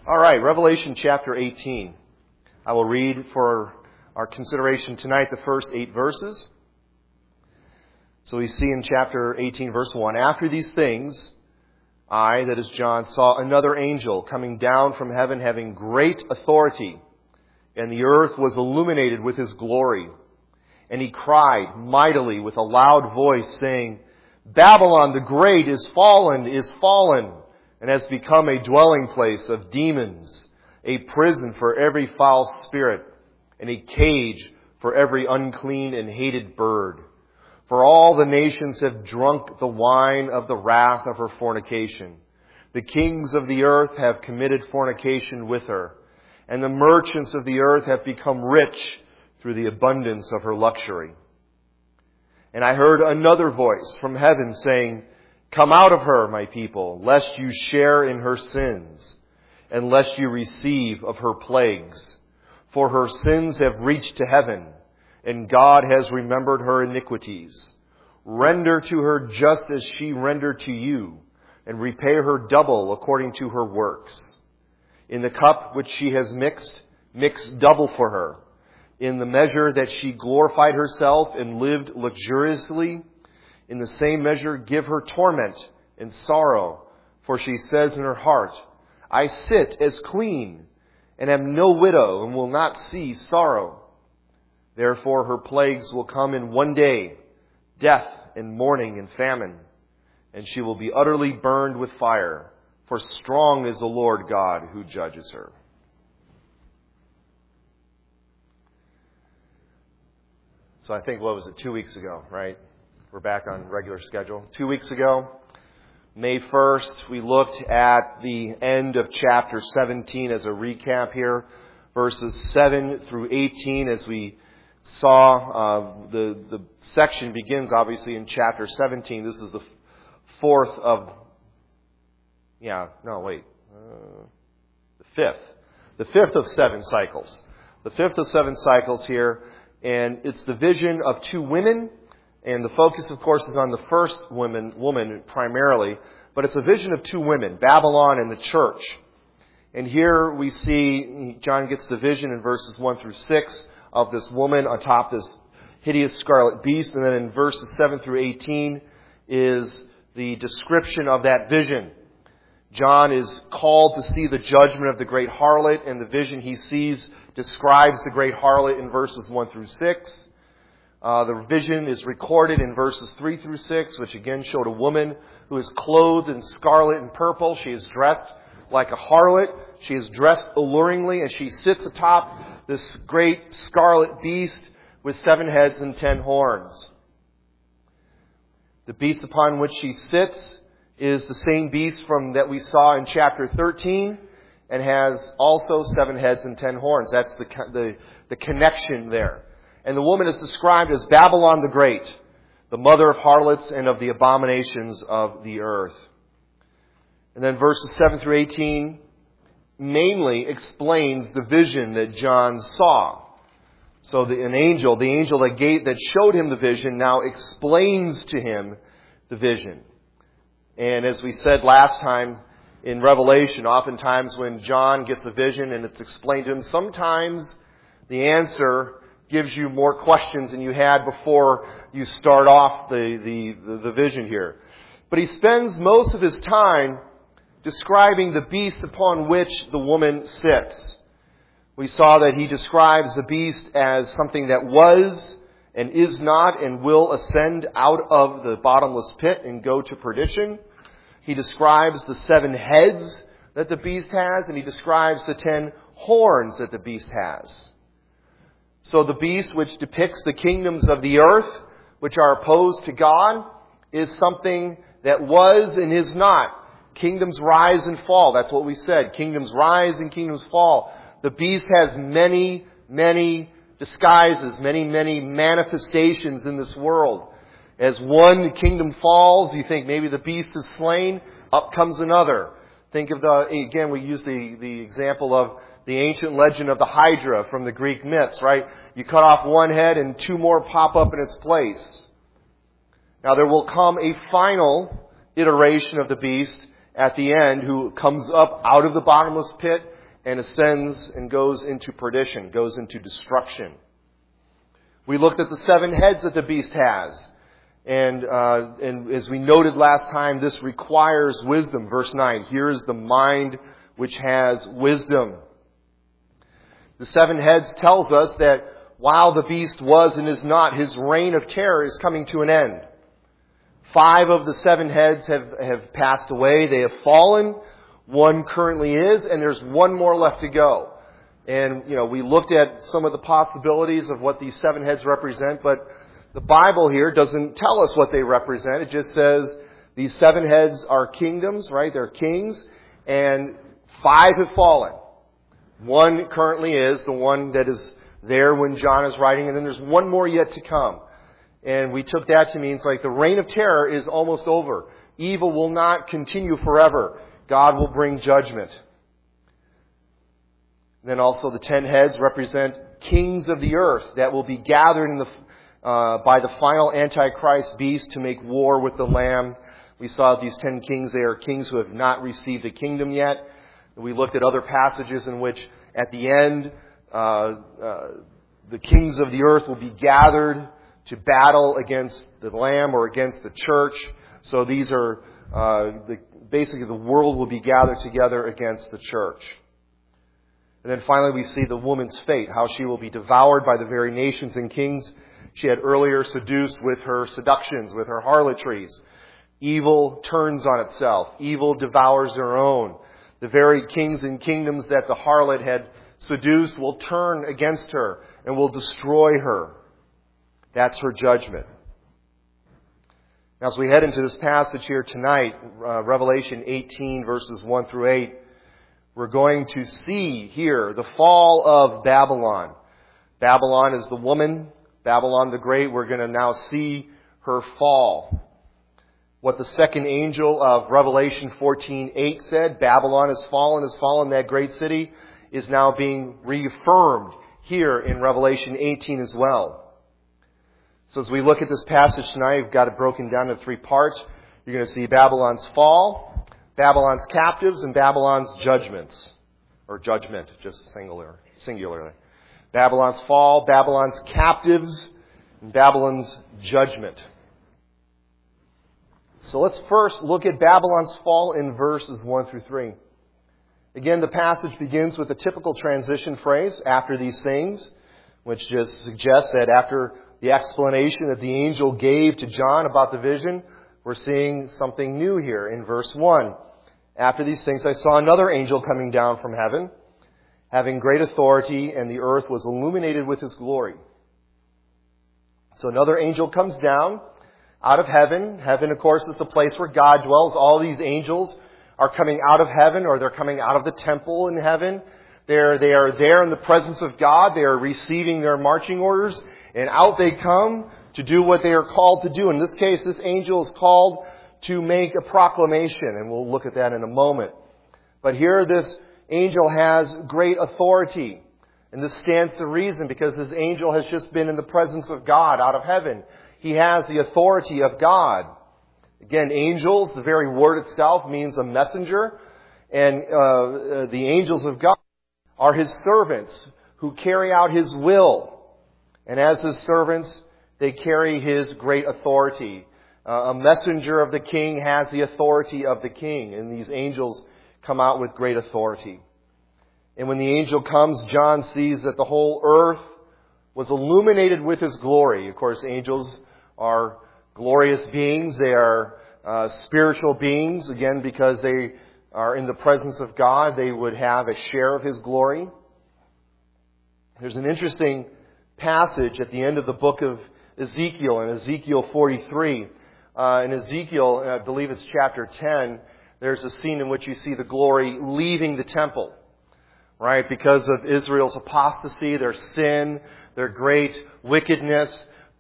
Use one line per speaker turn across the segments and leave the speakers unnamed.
All right, Revelation chapter 18. I will read for our consideration tonight the first 8 verses. So we see in chapter 18, verse 1, "After these things, I," that is John, "saw another angel coming down from heaven having great authority, and the earth was illuminated with his glory. And he cried mightily with a loud voice, saying, 'Babylon the great is fallen, and has become a dwelling place of demons, a prison for every foul spirit, and a cage for every unclean and hated bird. For all the nations have drunk the wine of the wrath of her fornication. The kings of the earth have committed fornication with her, and the merchants of the earth have become rich through the abundance of her luxury.' And I heard another voice from heaven saying, 'Come out of her, my people, lest you share in her sins, and lest you receive of her plagues. For her sins have reached to heaven, and God has remembered her iniquities. Render to her just as she rendered to you, and repay her double according to her works. In the cup which she has mix double for her. In the measure that she glorified herself and lived luxuriously, in the same measure give her torment and sorrow. For she says in her heart, I sit as queen, and am no widow, and will not see sorrow. Therefore her plagues will come in one day, death and mourning and famine, and she will be utterly burned with fire, for strong is the Lord God who judges her.'" So I think, 2 weeks ago, right? We're back on regular schedule. 2 weeks ago, May 1st, we looked at the end of chapter 17 as a recap here, verses 7 through 18, as we saw the section begins obviously in chapter 17. This is the fifth. The fifth of 7 cycles. The fifth of 7 cycles here, and it's the vision of 2 women. And the focus, of course, is on the first woman primarily. But it's a vision of 2 women, Babylon and the church. And here we see, John gets the vision in verses 1 through 6 of this woman atop this hideous scarlet beast. And then in verses 7 through 18 is the description of that vision. John is called to see the judgment of the great harlot, and the vision he sees describes the great harlot in verses 1 through 6. The vision is recorded in verses 3 through 6, which again showed a woman who is clothed in scarlet and purple. She is dressed like a harlot. She is dressed alluringly, and she sits atop this great scarlet beast with 7 heads and 10 horns. The beast upon which she sits is the same beast that we saw in chapter 13, and has also 7 heads and 10 horns. That's the connection there. And the woman is described as Babylon the Great, the mother of harlots and of the abominations of the earth. And then verses 7 through 18 mainly explains the vision that John saw. So the angel that showed him the vision now explains to him the vision. And as we said last time in Revelation, oftentimes when John gets a vision and it's explained to him, sometimes the answer gives you more questions than you had before you start off the vision here. But he spends most of his time describing the beast upon which the woman sits. We saw that he describes the beast as something that was and is not and will ascend out of the bottomless pit and go to perdition. He describes the 7 heads that the beast has, and he describes the 10 horns that the beast has. So the beast, which depicts the kingdoms of the earth, which are opposed to God, is something that was and is not. Kingdoms rise and fall. That's what we said. Kingdoms rise and kingdoms fall. The beast has many, many disguises, many, many manifestations in this world. As one kingdom falls, you think maybe the beast is slain, up comes another. Think of we use the example of the ancient legend of the Hydra from the Greek myths, right? You cut off one head and 2 more pop up in its place. Now there will come a final iteration of the beast at the end who comes up out of the bottomless pit and ascends and goes into perdition, goes into destruction. We looked at the 7 heads that the beast has. And as we noted last time, this requires wisdom. Verse 9, here is the mind which has wisdom. The 7 heads tells us that while the beast was and is not, his reign of terror is coming to an end. 5 of the 7 heads have passed away. They have fallen. 1 currently is, and there's 1 more left to go. And, we looked at some of the possibilities of what these 7 heads represent, but the Bible here doesn't tell us what they represent. It just says these 7 heads are kingdoms, right? They're kings, and 5 have fallen. 1 currently is, the one that is there when John is writing, and then there's 1 more yet to come. And we took that to mean it's like the reign of terror is almost over. Evil will not continue forever. God will bring judgment. And then also the 10 heads represent kings of the earth that will be gathered by the final Antichrist beast to make war with the Lamb. We saw these 10 kings. They are kings who have not received a kingdom yet. We looked at other passages in which at the end the kings of the earth will be gathered to battle against the Lamb or against the church. So these are basically the world will be gathered together against the church. And then finally we see the woman's fate, how she will be devoured by the very nations and kings she had earlier seduced with her seductions, with her harlotries. Evil turns on itself. Evil devours their own. The very kings and kingdoms that the harlot had seduced will turn against her and will destroy her. That's her judgment. Now, as we head into this passage here tonight, Revelation 18, verses 1 through 8, we're going to see here the fall of Babylon. Babylon is the woman, Babylon the Great. We're going to now see her fall. What the second angel of Revelation 14:8 said, Babylon has fallen, that great city, is now being reaffirmed here in Revelation 18 as well. So as we look at this passage tonight, we've got it broken down into 3 parts. You're going to see Babylon's fall, Babylon's captives, and Babylon's judgments. Or judgment, just singularly. Babylon's fall, Babylon's captives, and Babylon's judgment. So let's first look at Babylon's fall in verses 1 through 3. Again, the passage begins with a typical transition phrase, after these things, which just suggests that after the explanation that the angel gave to John about the vision, we're seeing something new here in verse 1. After these things, I saw another angel coming down from heaven, having great authority, and the earth was illuminated with his glory. So another angel comes down out of heaven. Heaven, of course, is the place where God dwells. All these angels are coming out of heaven, or they're coming out of the temple in heaven. They are there in the presence of God. They are receiving their marching orders, and out they come to do what they are called to do. In this case, this angel is called to make a proclamation, and we'll look at that in a moment. But here this angel has great authority. And this stands to reason because this angel has just been in the presence of God out of heaven. He has the authority of God. Again, angels, the very word itself means a messenger. And the angels of God are his servants who carry out his will. And as his servants, they carry his great authority. A messenger of the king has the authority of the king. And these angels come out with great authority. And when the angel comes, John sees that the whole earth was illuminated with his glory. Of course, angels are glorious beings. They are spiritual beings. Again, because they are in the presence of God, they would have a share of his glory. There's an interesting passage at the end of the book of Ezekiel, in Ezekiel 43. In Ezekiel, I believe it's chapter 10, there's a scene in which you see the glory leaving the temple. Right? Because of Israel's apostasy, their sin, their great wickedness,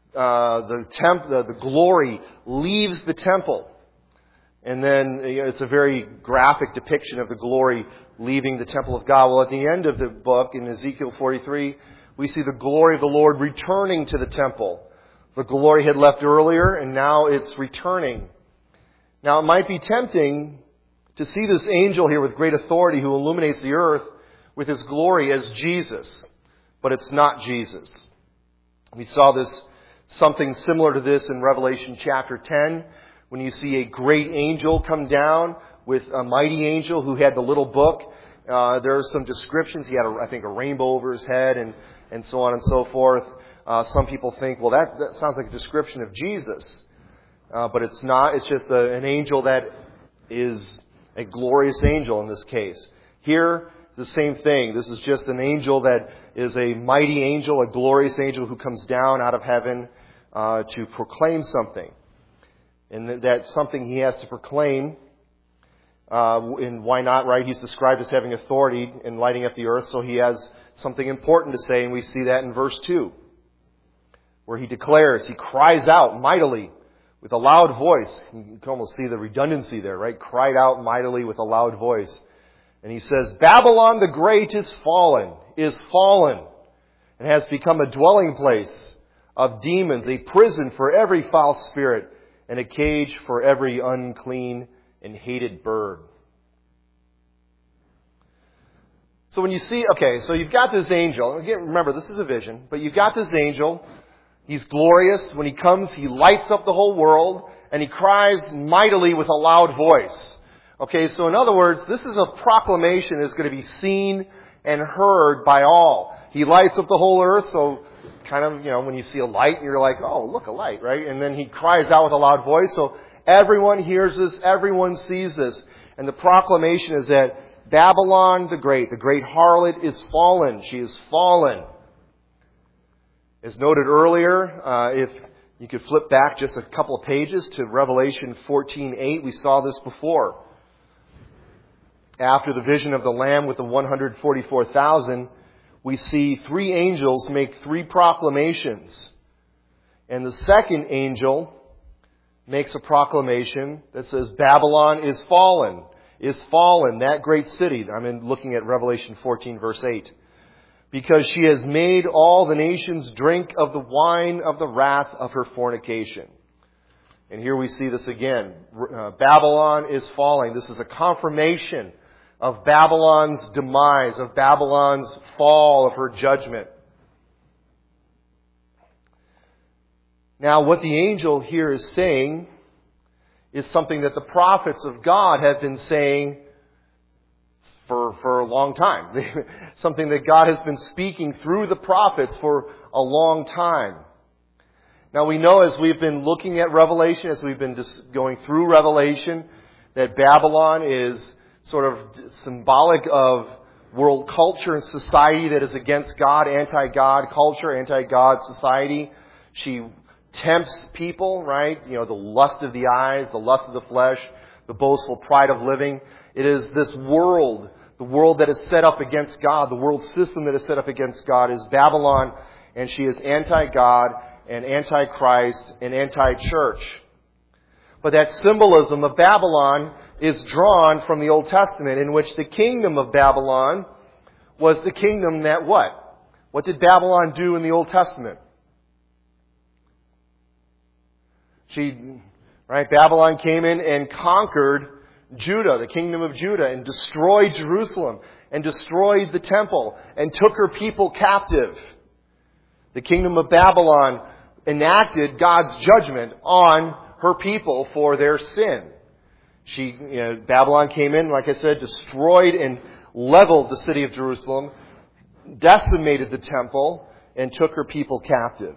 the glory leaves the temple. And then it's a very graphic depiction of the glory leaving the temple of God. Well, at the end of the book, in Ezekiel 43, we see the glory of the Lord returning to the temple. The glory had left earlier, and now it's returning. Now, it might be tempting to see this angel here with great authority who illuminates the earth with His glory as Jesus, but it's not Jesus. We saw something similar to this in Revelation chapter 10, when you see a great angel come down with a mighty angel who had the little book. There are some descriptions. He had, I think, a rainbow over his head and so on and so forth. Some people think, well, that sounds like a description of Jesus. But it's not. It's just an angel that is a glorious angel in this case. Here, the same thing. This is just an angel that is a mighty angel, a glorious angel who comes down out of heaven to proclaim something. And that's something he has to proclaim. And why not, right? He's described as having authority in lighting up the earth, so he has something important to say, and we see that in verse 2, where he declares, he cries out mightily with a loud voice. You can almost see the redundancy there, right? Cried out mightily with a loud voice. And he says, Babylon the Great is fallen, and has become a dwelling place of demons, a prison for every foul spirit, and a cage for every unclean and hated bird. So when you see, so you've got this angel. Again, remember, this is a vision, but you've got this angel. He's glorious. When he comes, he lights up the whole world, and he cries mightily with a loud voice. Okay, so in other words, this is a proclamation that's going to be seen and heard by all. He lights up the whole earth, so kind of, when you see a light, you're like, oh, look, a light, right? And then he cries out with a loud voice, so everyone hears this, everyone sees this. And the proclamation is that Babylon the great harlot is fallen. She is fallen. As noted earlier, if you could flip back just a couple of pages to Revelation 14:8, we saw this before. After the vision of the Lamb with the 144,000, we see three angels make three proclamations. And the second angel makes a proclamation that says, Babylon is fallen, that great city. I'm looking at Revelation 14, verse 8. Because she has made all the nations drink of the wine of the wrath of her fornication. And here we see this again. Babylon is falling. This is a confirmation of Babylon's demise, of Babylon's fall, of her judgment. Now, what the angel here is saying is something that the prophets of God have been saying for a long time. Something that God has been speaking through the prophets for a long time. Now, we know as we've been looking at Revelation, as we've been just going through Revelation, that Babylon is sort of symbolic of world culture and society that is against God, anti-God culture, anti-God society. She tempts people, right? The lust of the eyes, the lust of the flesh, the boastful pride of living. It is this world, the world that is set up against God, the world system that is set up against God is Babylon, and she is anti-God and anti-Christ and anti-church. But that symbolism of Babylon is drawn from the Old Testament, in which the kingdom of Babylon was the kingdom that what? What did Babylon do in the Old Testament? Babylon came in and conquered Judah, the kingdom of Judah, and destroyed Jerusalem, and destroyed the temple, and took her people captive. The kingdom of Babylon enacted God's judgment on her people for their sin. Babylon came in, like I said, destroyed and leveled the city of Jerusalem, decimated the temple, and took her people captive.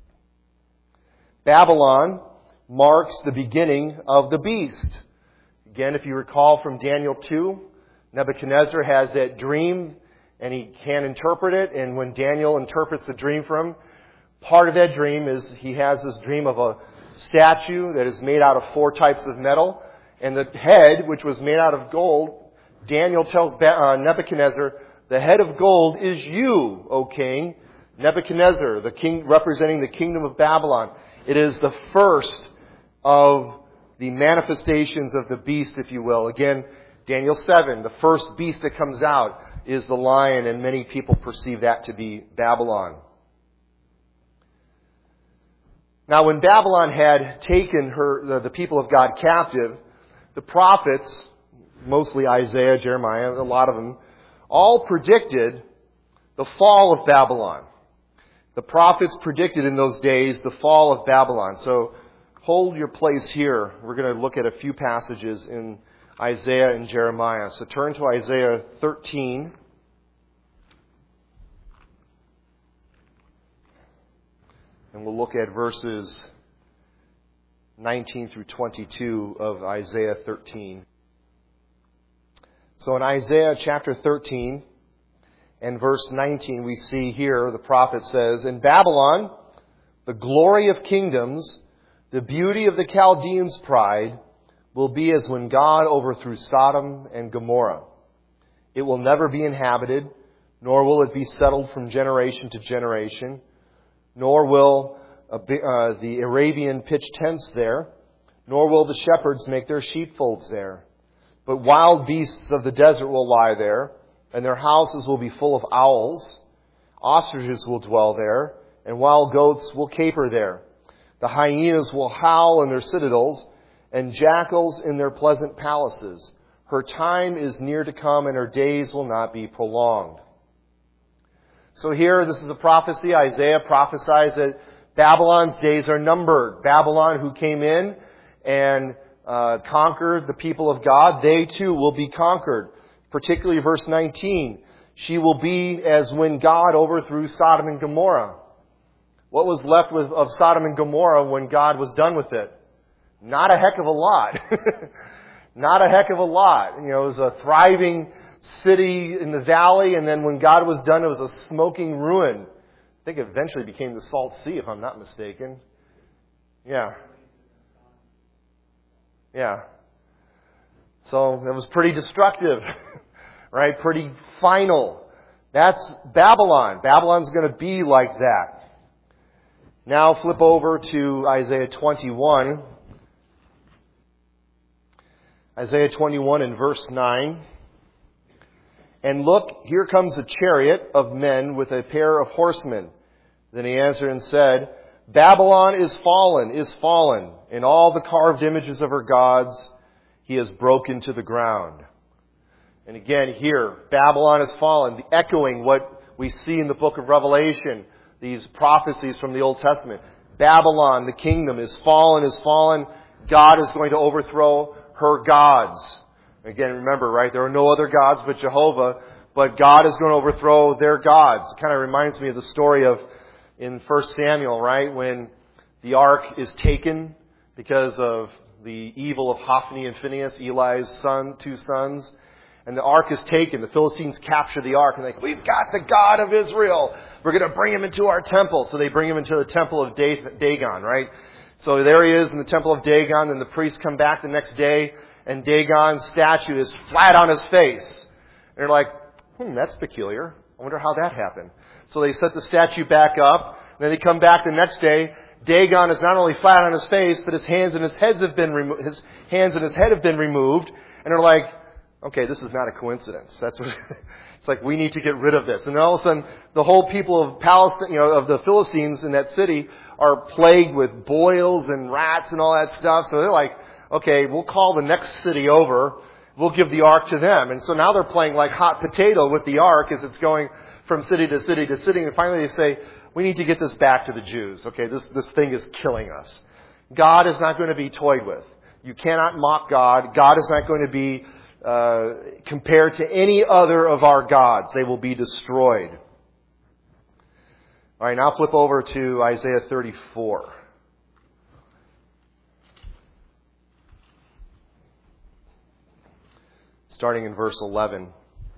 Babylon marks the beginning of the beast. Again, if you recall from Daniel 2, Nebuchadnezzar has that dream, and he can't interpret it, and when Daniel interprets the dream for him, part of that dream is he has this dream of a statue that is made out of 4 types of metal, and the head, which was made out of gold, Daniel tells Nebuchadnezzar, the head of gold is you, O king. Nebuchadnezzar, the king representing the kingdom of Babylon. It is the first of the manifestations of the beast, if you will. Again, Daniel 7, the first beast that comes out is the lion, and many people perceive that to be Babylon. Now, when Babylon had taken the people of God captive, the prophets, mostly Isaiah, Jeremiah, a lot of them, all predicted the fall of Babylon. The prophets predicted in those days the fall of Babylon. So hold your place here. We're going to look at a few passages in Isaiah and Jeremiah. So turn to Isaiah 13. And we'll look at verses 19 through 22 of Isaiah 13. So in Isaiah chapter 13 and verse 19, we see here the prophet says, "In Babylon, the glory of kingdoms, the beauty of the Chaldeans' pride, will be as when God overthrew Sodom and Gomorrah. It will never be inhabited, nor will it be settled from generation to generation, nor will the Arabian pitch tents there, nor will the shepherds make their sheepfolds there. But wild beasts of the desert will lie there, and their houses will be full of owls. Ostriches will dwell there, and wild goats will caper there. The hyenas will howl in their citadels, and jackals in their pleasant palaces. Her time is near to come, and her days will not be prolonged." So here, this is a prophecy. Isaiah prophesies that Babylon's days are numbered. Babylon, who came in and conquered the people of God, they too will be conquered. Particularly verse 19, "She will be as when God overthrew Sodom and Gomorrah." What was left of Sodom and Gomorrah when God was done with it? Not a heck of a lot. Not a heck of a lot. You know, it was a thriving city in the valley, and then when God was done, it was a smoking ruin. I think it eventually became the Salt Sea, if I'm not mistaken. Yeah. So it was pretty destructive, right? Pretty final. That's Babylon. Babylon's going to be like that. Now flip over to Isaiah 21. Isaiah 21 and verse 9. "And look, here comes a chariot of men with a pair of horsemen. Then he answered and said, Babylon is fallen, and all the carved images of her gods he has broken to the ground." And again here, Babylon is fallen, echoing what we see in the book of Revelation, these prophecies from the Old Testament. Babylon, the kingdom, is fallen. God is going to overthrow her gods. Again, remember, right, there are no other gods but Jehovah, but God is going to overthrow their gods. It kind of reminds me of the story of in 1 Samuel, right, when the ark is taken because of the evil of Hophni and Phinehas, Eli's two sons. And the ark is taken. The Philistines capture the ark and they're like, "We've got the God of Israel. We're going to bring him into our temple." So they bring him into the temple of Dagon, right? So there he is in the temple of Dagon, and the priests come back the next day, and Dagon's statue is flat on his face. And they're like, that's peculiar. I wonder how that happened. So they set the statue back up, and then they come back the next day. Dagon is not only flat on his face, but his hands and his head have been removed. And they're like, okay, this is not a coincidence. That's what it's like. We need to get rid of this. And then all of a sudden, the whole people of Palestine, of the Philistines in that city, are plagued with boils and rats and all that stuff. So they're like, okay, we'll call the next city over. We'll give the ark to them. And so now they're playing like hot potato with the ark as it's going from city to city to city. And finally they say, we need to get this back to the Jews. Okay, this thing is killing us. God is not going to be toyed with. You cannot mock God. God is not going to be compared to any other of our gods. They will be destroyed. All right, now flip over to Isaiah 34. Starting in verse 11.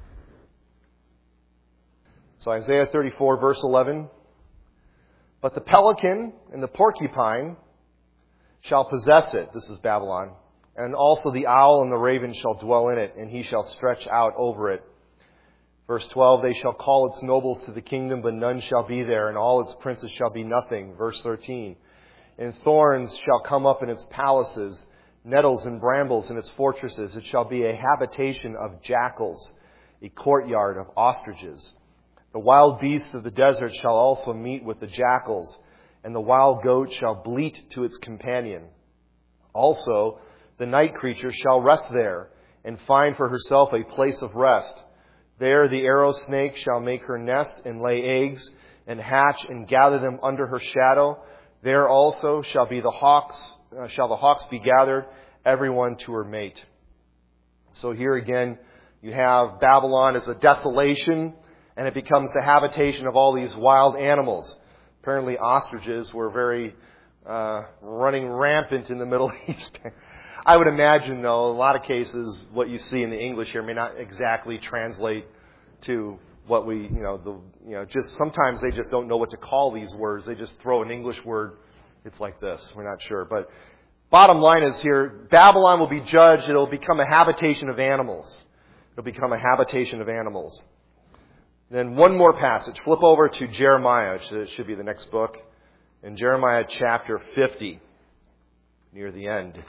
So Isaiah 34, verse 11. "But the pelican and the porcupine shall possess it," this is Babylon, "and also the owl and the raven shall dwell in it, and he shall stretch out over it." Verse 12, "They shall call its nobles to the kingdom, but none shall be there, and all its princes shall be nothing." Verse 13, "And thorns shall come up in its palaces, nettles and brambles in its fortresses. It shall be a habitation of jackals, a courtyard of ostriches. The wild beasts of the desert shall also meet with the jackals, and the wild goat shall bleat to its companion. Also, the night creature shall rest there, and find for herself a place of rest. There the arrow snake shall make her nest and lay eggs and hatch and gather them under her shadow. There also shall the hawks be gathered, everyone to her mate. So here again, you have Babylon as a desolation, and it becomes the habitation of all these wild animals. Apparently ostriches were very running rampant in the Middle East. I would imagine, though, in a lot of cases, what you see in the English here may not exactly translate to what we, just sometimes they just don't know what to call these words. They just throw an English word. It's like this. We're not sure. But bottom line is here, Babylon will be judged. It'll become a habitation of animals. It'll become a habitation of animals. Then one more passage. Flip over to Jeremiah. It should be the next book. In Jeremiah chapter 50, near the end,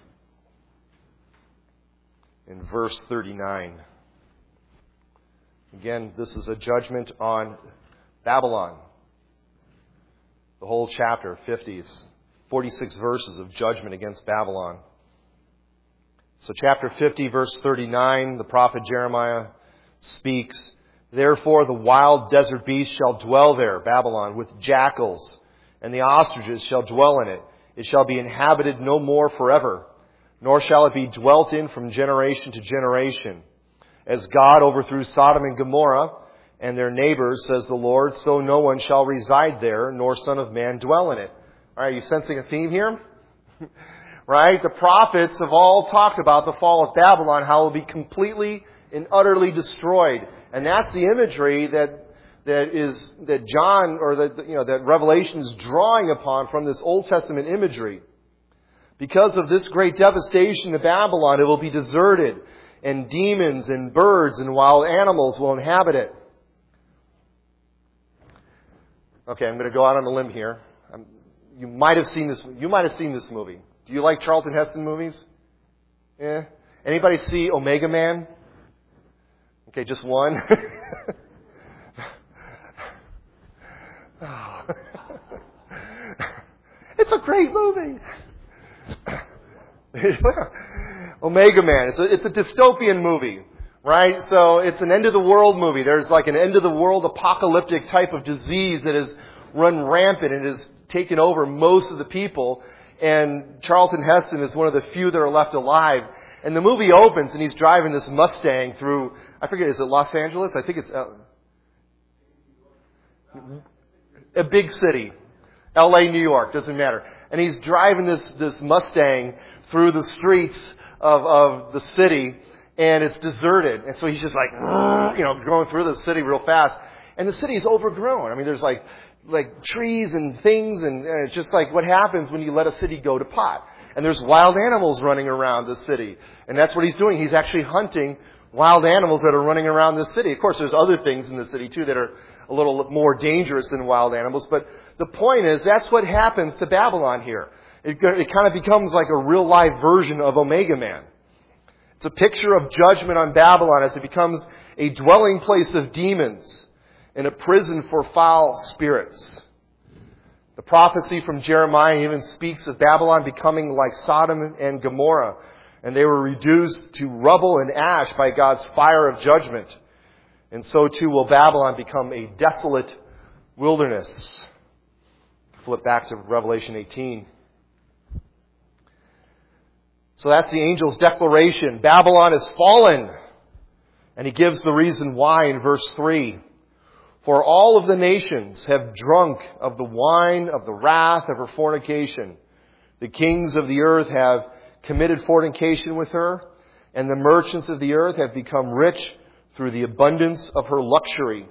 in verse 39. Again, this is a judgment on Babylon. The whole chapter 50 is 46 verses of judgment against Babylon. So chapter 50, verse 39, the prophet Jeremiah speaks, Therefore the wild desert beast shall dwell there, Babylon, with jackals, and the ostriches shall dwell in it. It shall be inhabited no more forever, nor shall it be dwelt in from generation to generation. As God overthrew Sodom and Gomorrah and their neighbors, says the Lord, so no one shall reside there, nor son of man dwell in it. All right, are you sensing a theme here? Right? The prophets have all talked about the fall of Babylon, how it will be completely and utterly destroyed. And that's the imagery that John, or that Revelation is drawing upon from this Old Testament imagery. Because of this great devastation of Babylon, it will be deserted, and demons and birds and wild animals will inhabit it. Okay, I'm going to go out on a limb here. You might have seen this. You might have seen this movie. Do you like Charlton Heston movies? Yeah. Anybody see Omega Man? Okay, just one. It's a great movie. Omega Man. It's a dystopian movie, right? So it's an end of the world movie. There's like an end of the world apocalyptic type of disease that has run rampant and has taken over most of the people. And Charlton Heston is one of the few that are left alive. And the movie opens and he's driving this Mustang through, I forget, is it Los Angeles? I think it's a big city. L.A., New York, doesn't matter. And he's driving this Mustang through the streets of the city, and it's deserted. And so he's just like, going through the city real fast. And the city is overgrown. I mean, there's like trees and things, and it's just like what happens when you let a city go to pot. And there's wild animals running around the city. And that's what he's doing. He's actually hunting wild animals that are running around the city. Of course, there's other things in the city, too, that are a little more dangerous than wild animals. But the point is, that's what happens to Babylon here. It kind of becomes like a real-life version of Omega Man. It's a picture of judgment on Babylon as it becomes a dwelling place of demons and a prison for foul spirits. The prophecy from Jeremiah even speaks of Babylon becoming like Sodom and Gomorrah, and they were reduced to rubble and ash by God's fire of judgment. And so too will Babylon become a desolate wilderness. Flip back to Revelation 18. So that's the angel's declaration. Babylon is fallen. And he gives the reason why in verse 3. For all of the nations have drunk of the wine of the wrath of her fornication. The kings of the earth have committed fornication with her, and the merchants of the earth have become rich through the abundance of her luxury.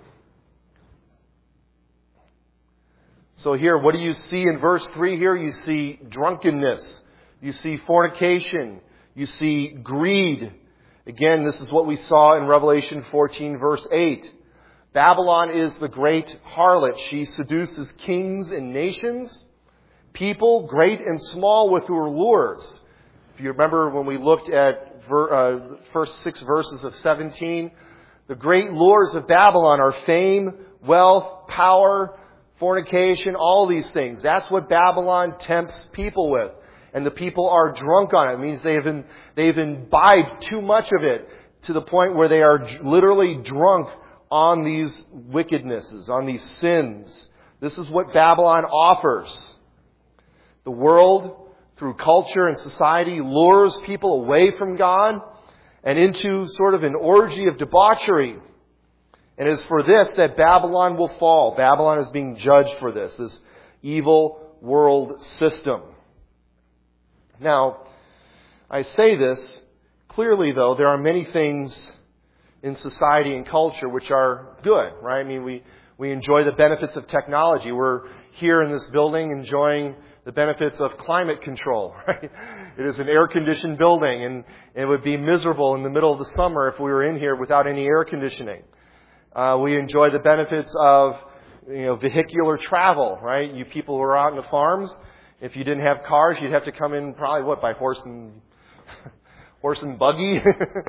So here, what do you see in verse 3 here? You see drunkenness. You see fornication. You see greed. Again, this is what we saw in Revelation 14, verse 8. Babylon is the great harlot. She seduces kings and nations, people great and small with her lures. If you remember when we looked at first 6 verses of 17, the great lures of Babylon are fame, wealth, power, fornication, all these things. That's what Babylon tempts people with. And the people are drunk on it. It means they've imbibed too much of it to the point where they are literally drunk on these wickednesses, on these sins. This is what Babylon offers. The world, through culture and society, lures people away from God and into sort of an orgy of debauchery. And it is for this that Babylon will fall. Babylon is being judged for this evil world system. Now, I say this clearly, though, there are many things in society and culture which are good, right? I mean, we enjoy the benefits of technology. We're here in this building enjoying the benefits of climate control, right? It is an air-conditioned building, and it would be miserable in the middle of the summer if we were in here without any air conditioning. We enjoy the benefits of, vehicular travel, right? You people who are out in the farms, if you didn't have cars, you'd have to come in probably by horse and buggy.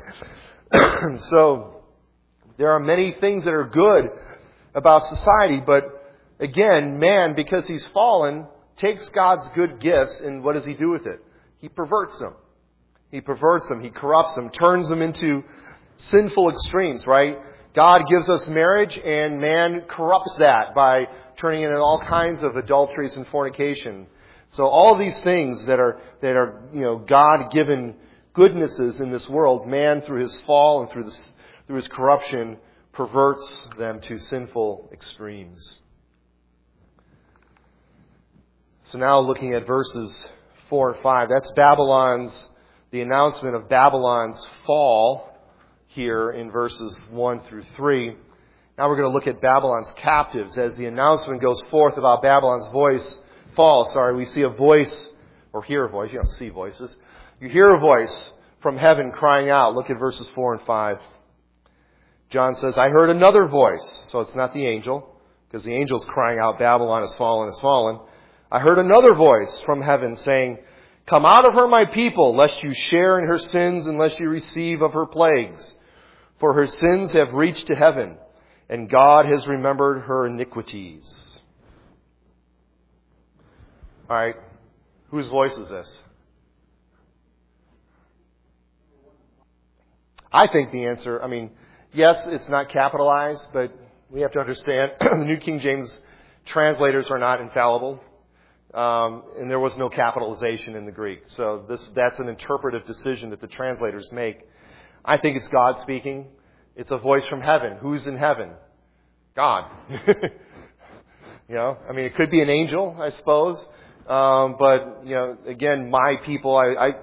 So there are many things that are good about society, but again, man, because he's fallen, takes God's good gifts, and what does he do with it? He perverts them. He corrupts them, turns them into sinful extremes, right? God gives us marriage, and man corrupts that by turning it into all kinds of adulteries and fornication. So all these things that are God-given goodnesses in this world, man through his fall and through his corruption perverts them to sinful extremes. So now looking at verses 4 and 5, that's the announcement of Babylon's fall here in verses 1 through 3. Now we're going to look at Babylon's captives. As the announcement goes forth about Babylon's fall, we see a voice, or hear a voice. You don't see voices. You hear a voice from heaven crying out. Look at verses 4 and 5. John says, I heard another voice. So it's not the angel, because the angel's crying out, Babylon has fallen, has fallen. I heard another voice from heaven saying, come out of her, my people, lest you share in her sins, and lest you receive of her plagues. For her sins have reached to heaven, and God has remembered her iniquities. All right, whose voice is this? I think the answer, yes, it's not capitalized, but we have to understand the New King James translators are not infallible. And there was no capitalization in the Greek. So that's an interpretive decision that the translators make. I think it's God speaking. It's a voice from heaven. Who's in heaven? God. It could be an angel, I suppose. But again, my people,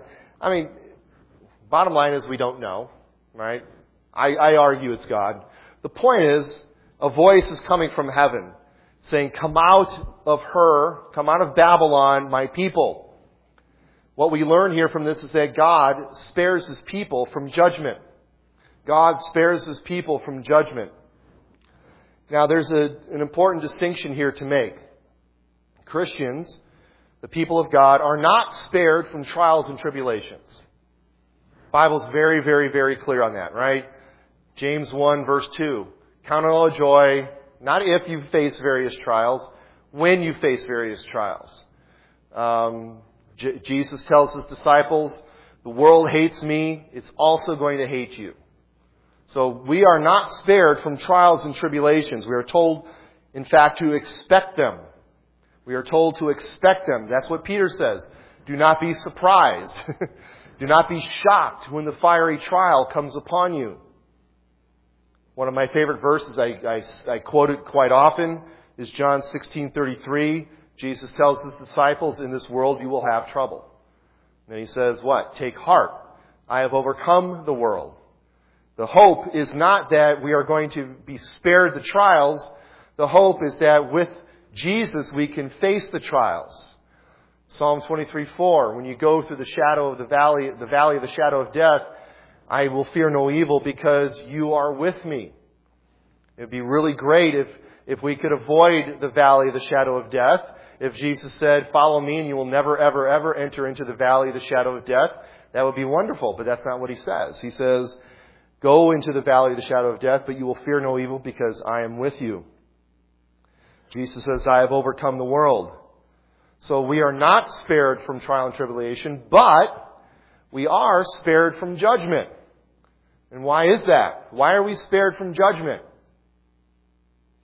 bottom line is we don't know, right? I argue it's God. The point is, a voice is coming from heaven saying, come out of Babylon, my people. What we learn here from this is that God spares his people from judgment. God spares his people from judgment. Now, there's an important distinction here to make. Christians, the people of God, are not spared from trials and tribulations. The Bible's very, very, very clear on that, right? James 1, verse 2. Count it all joy, not if you face various trials, when you face various trials. Jesus tells his disciples, the world hates me, it's also going to hate you. So we are not spared from trials and tribulations. We are told, in fact, to expect them. We are told to expect them. That's what Peter says. Do not be surprised. Do not be shocked when the fiery trial comes upon you. One of my favorite verses, I quote it quite often, is John 16:33. Jesus tells his disciples, in this world you will have trouble. And he says, what? Take heart. I have overcome the world. The hope is not that we are going to be spared the trials. The hope is that with Jesus we can face the trials. Psalm 23:4, when you go through the valley of the shadow of death, I will fear no evil because you are with me. It would be really great if we could avoid the valley of the shadow of death. If Jesus said, follow me and you will never, ever, ever enter into the valley of the shadow of death, that would be wonderful. But that's not what he says. He says, go into the valley of the shadow of death, but you will fear no evil because I am with you. Jesus says, I have overcome the world. So we are not spared from trial and tribulation, but we are spared from judgment. And why is that? Why are we spared from judgment?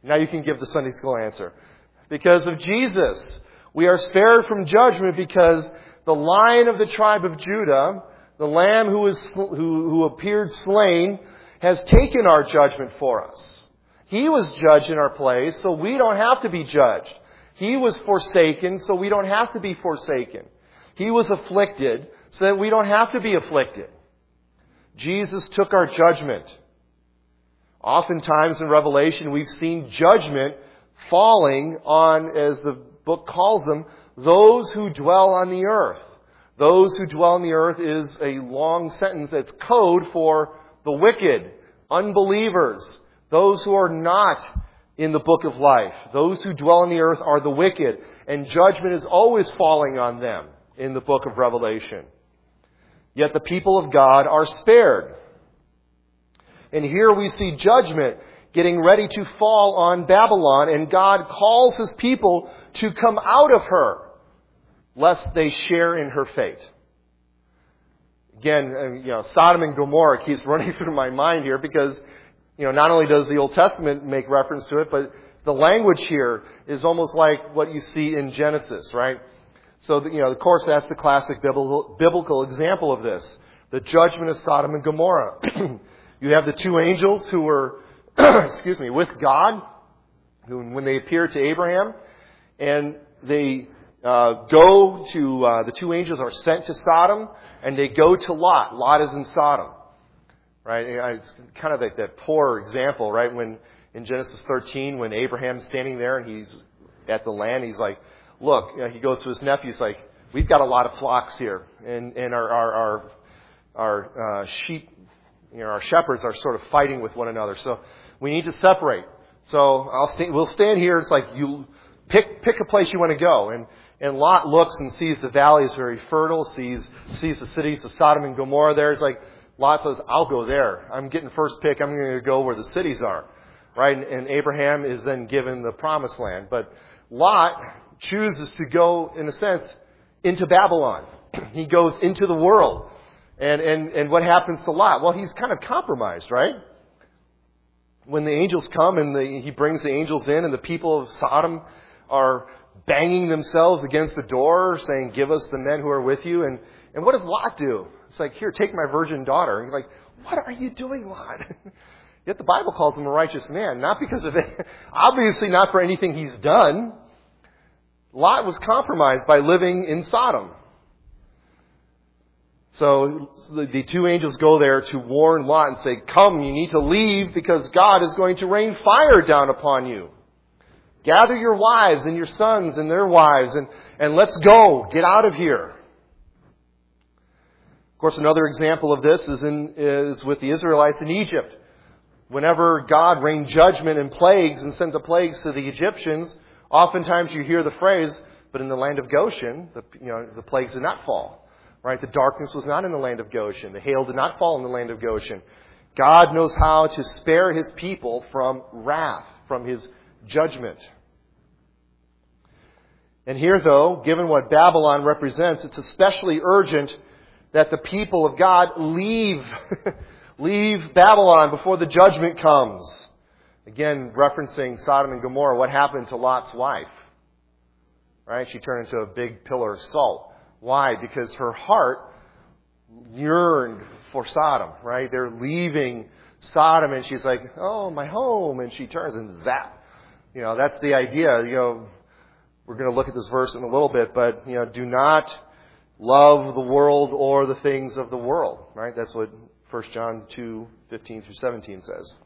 Now you can give the Sunday school answer. Because of Jesus. We are spared from judgment because the Lion of the tribe of Judah, the Lamb who appeared slain, has taken our judgment for us. He was judged in our place, so we don't have to be judged. He was forsaken, so we don't have to be forsaken. He was afflicted, so that we don't have to be afflicted. Jesus took our judgment. Oftentimes in Revelation, we've seen judgment falling on, as the book calls them, those who dwell on the earth. Those who dwell on the earth is a long sentence that's code for the wicked, unbelievers, those who are not in the book of life. Those who dwell on the earth are the wicked, and judgment is always falling on them in the book of Revelation. Yet the people of God are spared. And here we see judgment getting ready to fall on Babylon, and God calls His people to come out of her, lest they share in her fate. Again, Sodom and Gomorrah keeps running through my mind here because, not only does the Old Testament make reference to it, but the language here is almost like what you see in Genesis, right? So, of course, that's the classic biblical example of this. The judgment of Sodom and Gomorrah. You have the two angels who were, with God, when they appeared to Abraham, and they go to, the two angels are sent to Sodom, and they go to Lot. Lot is in Sodom. Right? It's kind of like that poor example, right? When, in Genesis 13, when Abraham's standing there and he's at the land, he's like, look, he goes to his nephew, he's like, we've got a lot of flocks here, and our sheep, our shepherds are sort of fighting with one another, so we need to separate. So we'll stand here. It's like you pick a place you want to go, and Lot looks and sees the valley is very fertile, sees the cities of Sodom and Gomorrah there. It's like Lot says, I'll go there. I'm getting first pick. I'm going to go where the cities are, right? And Abraham is then given the promised land, but Lot chooses to go, in a sense, into Babylon. He goes into the world. And what happens to Lot? Well, he's kind of compromised, right? When the angels come and he brings the angels in, and the people of Sodom are banging themselves against the door saying, give us the men who are with you. And what does Lot do? It's like, here, take my virgin daughter. And you're like, what are you doing, Lot? Yet the Bible calls him a righteous man. Not because of it. Obviously not for anything he's done. Lot was compromised by living in Sodom. So the two angels go there to warn Lot and say, come, you need to leave because God is going to rain fire down upon you. Gather your wives and your sons and their wives and let's go. Get out of here. Of course, another example of this is with the Israelites in Egypt. Whenever God rained judgment and plagues and sent the plagues to the Egyptians, oftentimes you hear the phrase, but in the land of Goshen, the plagues did not fall. Right? The darkness was not in the land of Goshen. The hail did not fall in the land of Goshen. God knows how to spare His people from wrath, from His judgment. And here, though, given what Babylon represents, it's especially urgent that the people of God leave Babylon before the judgment comes. Again, referencing Sodom and Gomorrah, what happened to Lot's wife? Right? She turned into a big pillar of salt. Why? Because her heart yearned for Sodom, right? They're leaving Sodom and she's like, oh, my home. And she turns and zap. That's the idea. We're going to look at this verse in a little bit, but, do not love the world or the things of the world, right? That's what 1 John 2:15 through 17 says.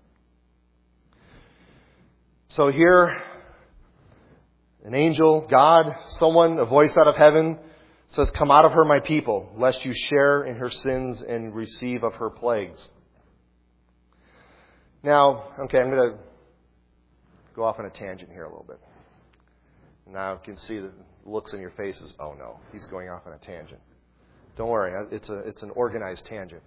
So here, an angel, God, someone, a voice out of heaven, says, come out of her, my people, lest you share in her sins and receive of her plagues. Now, okay, I'm going to go off on a tangent here a little bit. Now you can see the looks in your faces. Oh no, he's going off on a tangent. Don't worry, it's an organized tangent.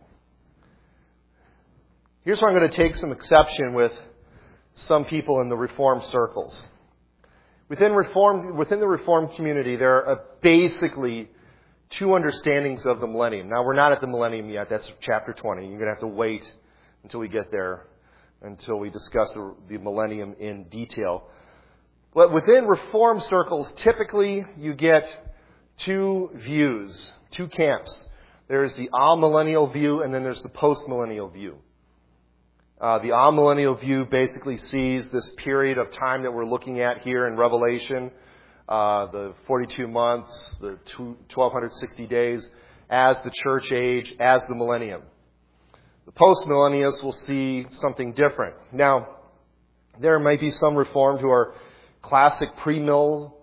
Here's where I'm going to take some exception with some people in the Reformed circles. Within the Reformed community, there are basically two understandings of the millennium. Now, we're not at the millennium yet. That's chapter 20. You're going to have to wait until we get there. until we discuss the millennium in detail. But within Reformed circles, typically you get two views, two camps. There's the amillennial view, and then there's the postmillennial view. The amillennial view basically sees this period of time that we're looking at here in Revelation, the 42 months, the 1,260 days, as the church age, as the millennium. The postmillennialists will see something different. Now, there might be some Reformed who are classic premillennials.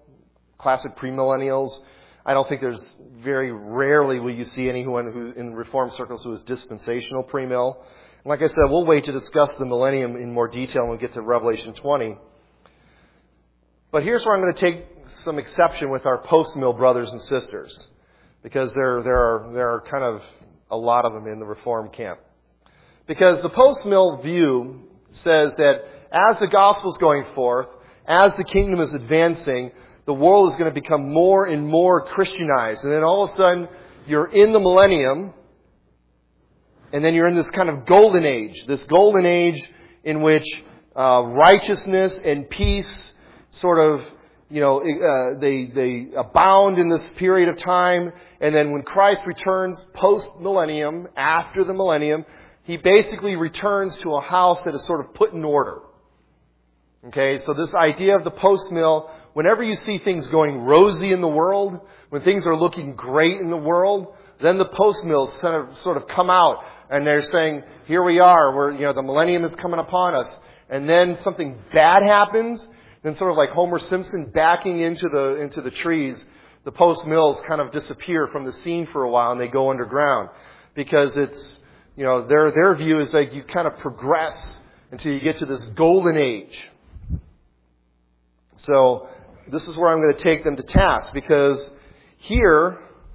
I don't think there's very rarely will you see anyone who in Reformed circles who is dispensational premill. And like I said, we'll wait to discuss the millennium in more detail when we get to Revelation 20. But here's where I'm going to take some exception with our post-mill brothers and sisters, because there are kind of a lot of them in the Reformed camp. Because the post-mill view says that as the gospel is going forth, as the kingdom is advancing, the world is going to become more and more Christianized. And then all of a sudden, you're in the millennium, and then you're in this kind of golden age. This golden age in which righteousness and peace sort of, they abound in this period of time. And then when Christ returns post-millennium, after the millennium, He basically returns to a house that is sort of put in order. Okay, so this idea of the post-mill, whenever you see things going rosy in the world, when things are looking great in the world, then the post-mills sort of come out and they're saying, here we are, the millennium is coming upon us. And then something bad happens, then sort of like Homer Simpson backing into the trees, the post-mills kind of disappear from the scene for a while and they go underground. Because it's, their view is like you kind of progress until you get to this golden age. So this is where I'm going to take them to task, because here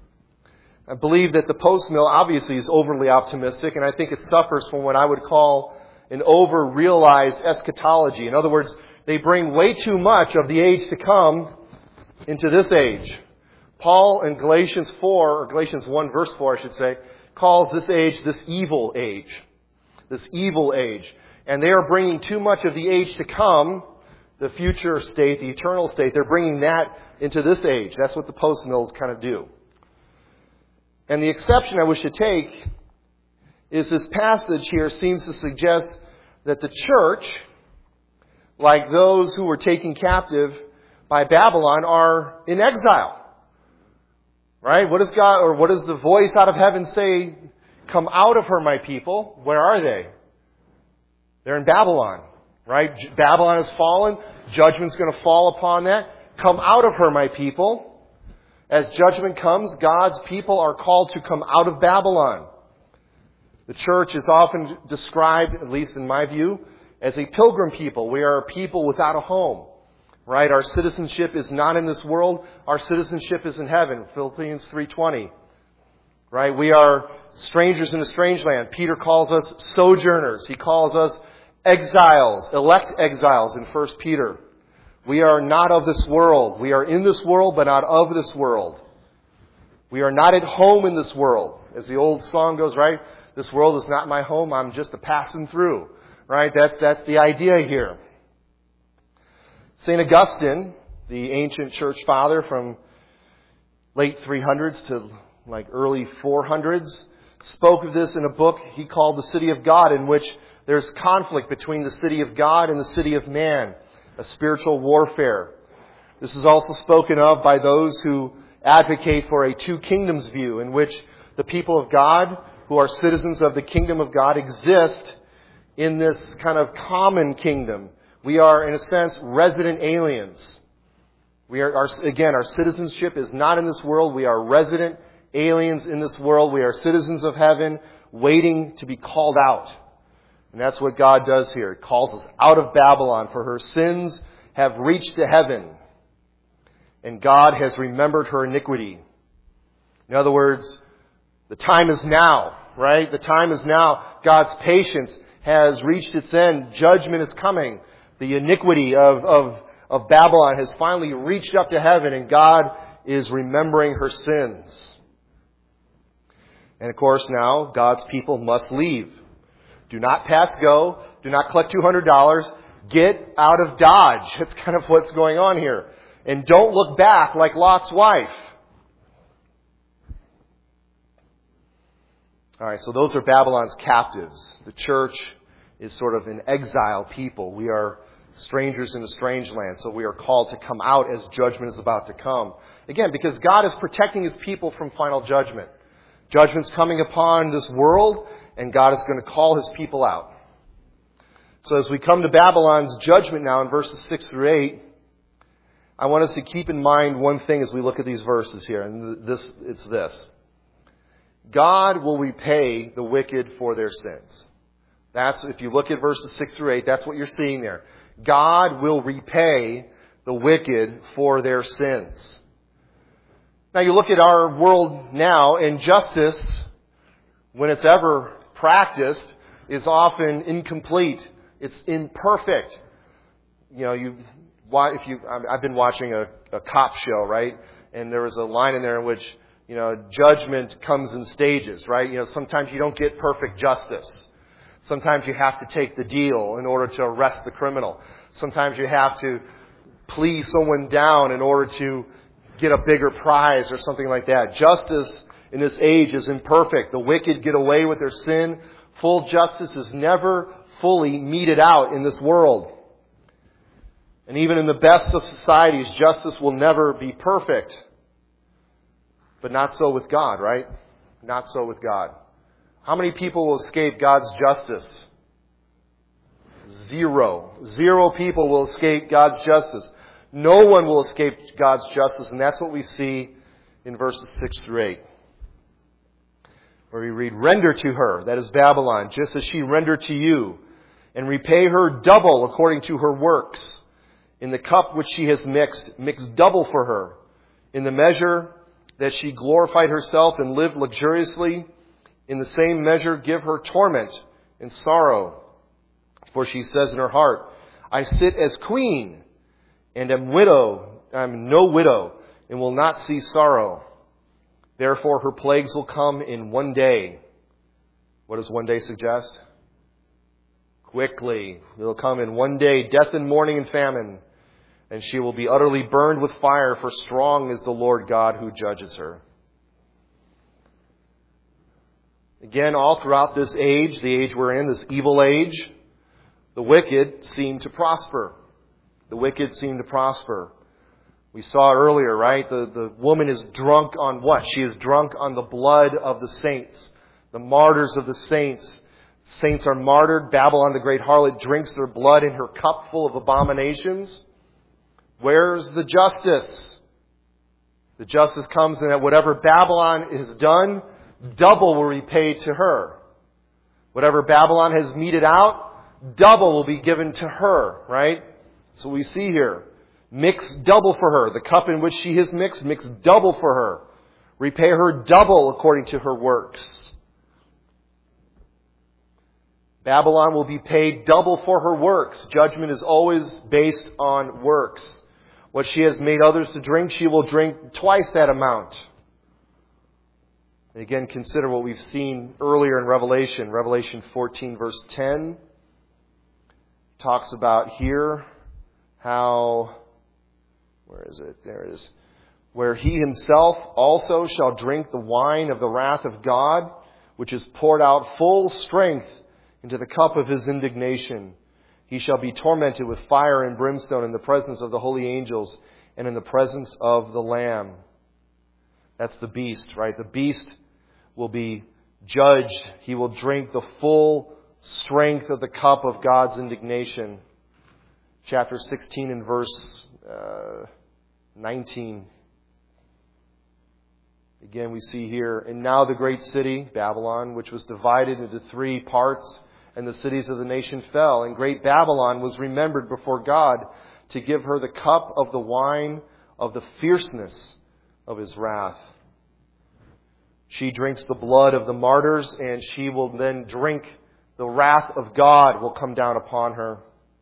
I believe that the post-mill obviously is overly optimistic, and I think it suffers from what I would call an over-realized eschatology. In other words, they bring way too much of the age to come into this age. Paul in Galatians 4, or Galatians 1 verse 4 I should say, calls this age this evil age. This evil age. And they are bringing too much of the age to come, the future state, the eternal state, they're bringing that into this age. That's what the post-mills kind of do. And the exception I wish to take is this passage here seems to suggest that the church, like those who were taken captive by Babylon, are in exile. Right? What does the voice out of heaven say? Come out of her, my people. Where are they? They're in Babylon. Right? Babylon has fallen. Judgment's going to fall upon that. Come out of her, my people. As judgment comes, God's people are called to come out of Babylon. The church is often described, at least in my view, as a pilgrim people. We are a people without a home. Right? Our citizenship is not in this world. Our citizenship is in heaven. Philippians 3:20. Right? We are strangers in a strange land. Peter calls us sojourners. He calls us exiles, elect exiles in 1 Peter. We are not of this world. We are in this world, but not of this world. We are not at home in this world. As the old song goes, right? This world is not my home. I'm just a passing through. Right? That's the idea here. St. Augustine, the ancient church father from late 300s to like early 400s, spoke of this in a book he called The City of God, in which there's conflict between the city of God and the city of man, a spiritual warfare. This is also spoken of by those who advocate for a two kingdoms view, in which the people of God, who are citizens of the kingdom of God, exist in this kind of common kingdom. We are, in a sense, resident aliens. Our citizenship is not in this world. We are resident aliens in this world. We are citizens of heaven, waiting to be called out. And that's what God does here. He calls us out of Babylon, for her sins have reached to heaven, and God has remembered her iniquity. In other words, the time is now, right? The time is now. God's patience has reached its end. Judgment is coming. The iniquity of Babylon has finally reached up to heaven, and God is remembering her sins. And of course now, God's people must leave. Do not pass go. Do not collect $200. Get out of Dodge. That's kind of what's going on here. And don't look back like Lot's wife. All right, so those are Babylon's captives. The church is sort of an exile people. We are strangers in a strange land, so we are called to come out as judgment is about to come. Again, because God is protecting His people from final judgment. Judgment's coming upon this world, and God is going to call His people out. So as we come to Babylon's judgment now in verses 6 through 8, I want us to keep in mind one thing as we look at these verses here, and it's this. God will repay the wicked for their sins. That's, if you look at verses 6 through 8, that's what you're seeing there. God will repay the wicked for their sins. Now you look at our world now, and justice, when it's ever practiced, is often incomplete. It's imperfect. I've been watching a cop show, right? And there was a line in there in which, judgment comes in stages, right? Sometimes you don't get perfect justice. Sometimes you have to take the deal in order to arrest the criminal. Sometimes you have to please someone down in order to get a bigger prize or something like that. Justice in this age is imperfect. The wicked get away with their sin. Full justice is never fully meted out in this world. And even in the best of societies, justice will never be perfect. But not so with God, right? Not so with God. How many people will escape God's justice? 0. 0 people will escape God's justice. No one will escape God's justice. And that's what we see in verses 6 through 8. Where we read, render to her, that is Babylon, just as she rendered to you, and repay her double according to her works. In the cup which she has mix double for her. In the measure that she glorified herself and lived luxuriously, in the same measure give her torment and sorrow. For she says in her heart, I sit as queen, and am no widow, and will not see sorrow. Therefore her plagues will come in one day. What does one day suggest? Quickly. It will come in one day, death and mourning and famine. And she will be utterly burned with fire, for strong is the Lord God who judges her. Again, all throughout this age, the age we're in, this evil age, the wicked seem to prosper. The wicked seem to prosper. We saw it earlier, right? The woman is drunk on what? She is drunk on the blood of the saints, the martyrs of the saints. Saints are martyred. Babylon, the great harlot, drinks their blood in her cup full of abominations. Where's the justice? The justice comes in that whatever Babylon has done, double will be paid to her. Whatever Babylon has meted out, double will be given to her, right? So we see here, mix double for her. The cup in which she has mix double for her. Repay her double according to her works. Babylon will be paid double for her works. Judgment is always based on works. What she has made others to drink, she will drink twice that amount. And again, consider what we've seen earlier in Revelation. Revelation 14 verse 10 talks about here how, where is it? There it is. Where he himself also shall drink the wine of the wrath of God, which is poured out full strength into the cup of his indignation. He shall be tormented with fire and brimstone in the presence of the holy angels and in the presence of the Lamb. That's the beast, right? The beast will be judged. He will drink the full strength of the cup of God's indignation. Chapter 16 and verse 19. Again, we see here, and now the great city, Babylon, which was divided into 3 parts, and the cities of the nation fell. And great Babylon was remembered before God to give her the cup of the wine of the fierceness of his wrath. She drinks the blood of the martyrs, and she will then drink the wrath of God will come down upon her.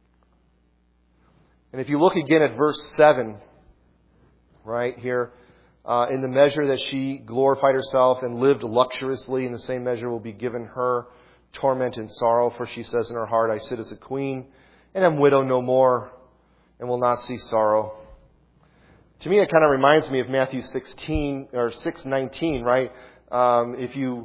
And if you look again at verse 7, right here, in the measure that she glorified herself and lived luxuriously, in the same measure will be given her torment and sorrow, for she says in her heart, I sit as a queen, and am widow no more, and will not see sorrow. To me, it kind of reminds me of Matthew 16 or 6:19, right? If you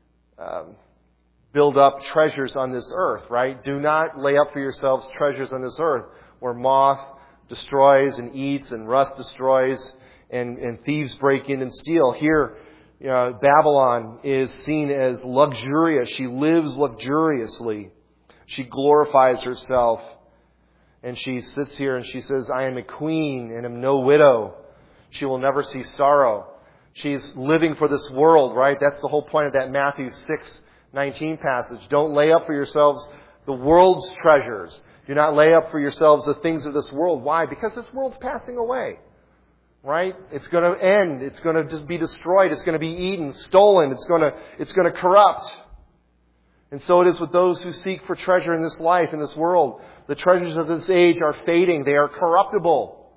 build up treasures on this earth, right? Do not lay up for yourselves treasures on this earth, where moth destroys and eats, and rust destroys, and thieves break in and steal. Here, Babylon is seen as luxurious. She lives luxuriously. She glorifies herself. And she sits here and she says, I am a queen and am no widow. She will never see sorrow. She's living for this world, right? That's the whole point of that Matthew 6:19 passage. Don't lay up for yourselves the world's treasures. Do not lay up for yourselves the things of this world. Why? Because this world's passing away. Right? It's going to end. It's going to just be destroyed. It's going to be eaten, stolen. It's going to corrupt. And so it is with those who seek for treasure in this life, in this world. The treasures of this age are fading. They are corruptible.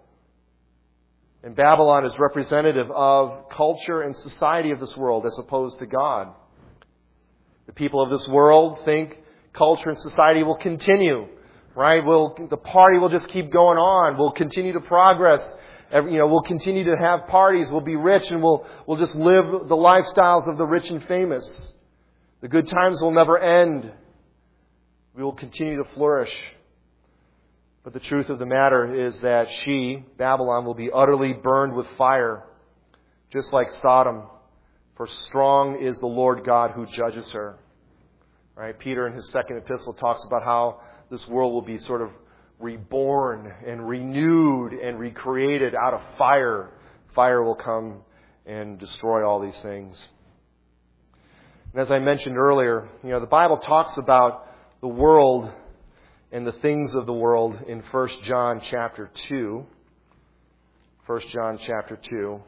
And Babylon is representative of culture and society of this world as opposed to God. The people of this world think culture and society will continue. Right? The party will just keep going on. We'll continue to progress. We'll continue to have parties. We'll be rich, and we'll just live the lifestyles of the rich and famous. The good times will never end. We will continue to flourish. But the truth of the matter is that she, Babylon, will be utterly burned with fire, just like Sodom. For strong is the Lord God who judges her. Right? Peter in his second epistle talks about how this world will be sort of reborn and renewed and recreated out of fire. Fire will come and destroy all these things. And as I mentioned earlier, the Bible talks about the world and the things of the world in 1 John chapter 2. 1 John chapter 2.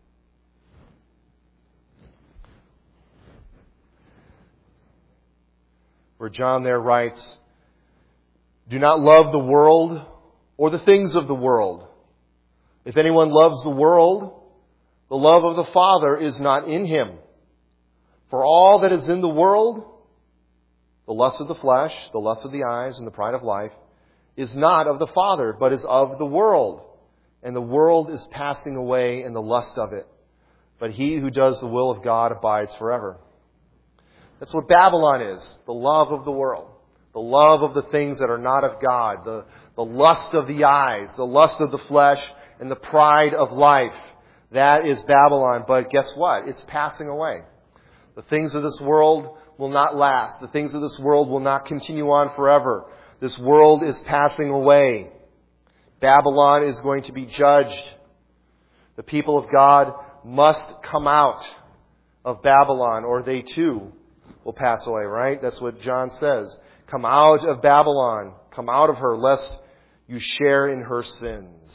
Where John there writes, do not love the world or the things of the world. If anyone loves the world, the love of the Father is not in him. For all that is in the world, the lust of the flesh, the lust of the eyes, and the pride of life, is not of the Father, but is of the world. And the world is passing away in the lust of it. But he who does the will of God abides forever. That's what Babylon is, the love of the world. The love of the things that are not of God. The lust of the eyes, the lust of the flesh, and the pride of life. That is Babylon. But guess what? It's passing away. The things of this world will not last. The things of this world will not continue on forever. This world is passing away. Babylon is going to be judged. The people of God must come out of Babylon, or they too will pass away, right? That's what John says. Come out of Babylon. Come out of her, lest you share in her sins.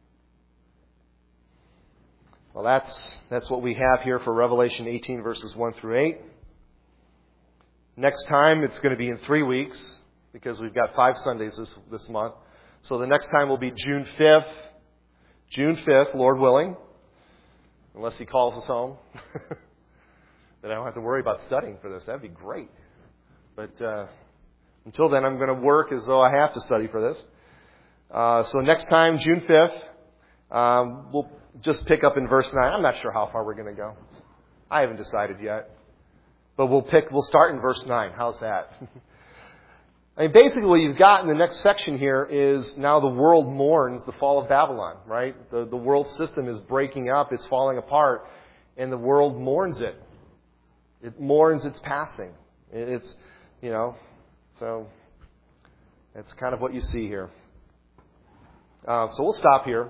Well, that's what we have here for Revelation 18, verses 1 through 8. Next time, it's going to be in 3 weeks, because we've got 5 Sundays this month. So the next time will be June 5th. June 5th, Lord willing. Unless He calls us home. Then I don't have to worry about studying for this. That'd be great. But until then, I'm going to work as though I have to study for this. So next time, June 5th, we'll just pick up in verse 9. I'm not sure how far we're going to go. I haven't decided yet. But we'll start in verse 9. How's that? I mean, basically what you've got in the next section here is now the world mourns the fall of Babylon, right? The world system is breaking up, it's falling apart, and the world mourns it. It mourns its passing. It's, so that's kind of what you see here. So we'll stop here.